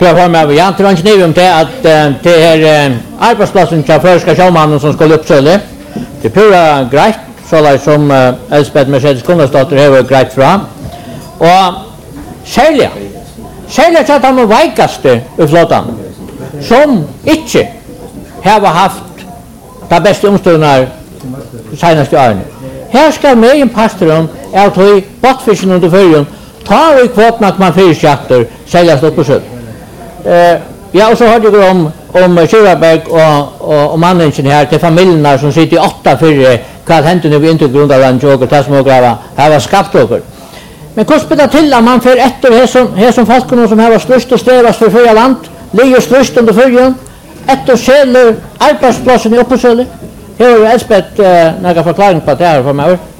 Prøv med Jan tror inte nu om det att det är arbetsplatsen till förska sjömannen som ska uppsöle. Det pura grejt så där som Elspeth Mercedes Kunnarsdotter har grejt fram. Och sälja så att de vikaste i flottan som inte har haft det bästa omståndar senaste åren. Här ska med en pastoren att ha bottfisken under förrjun ta i kvotna att man fyrskjatter säljas upp på sjön. Ja, och så hörde jag om Kjuraberg och mannen här till familjerna som sitter i 8 för vad hände nu vi inte grund av en joker tas med gräva här var skapt över. Men hur spelar till att man för här som folk som har störst och strävas för förra land ligger störst under förrjun efter säljer arbetsplatsen i Uppsala. Här är Elspeth några förklaring på det här för mig.